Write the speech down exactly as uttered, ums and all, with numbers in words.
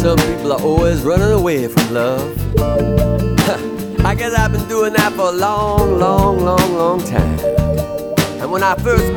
some people are always running away from love. I guess I've been doing that for a long, long, long, long time. And when I first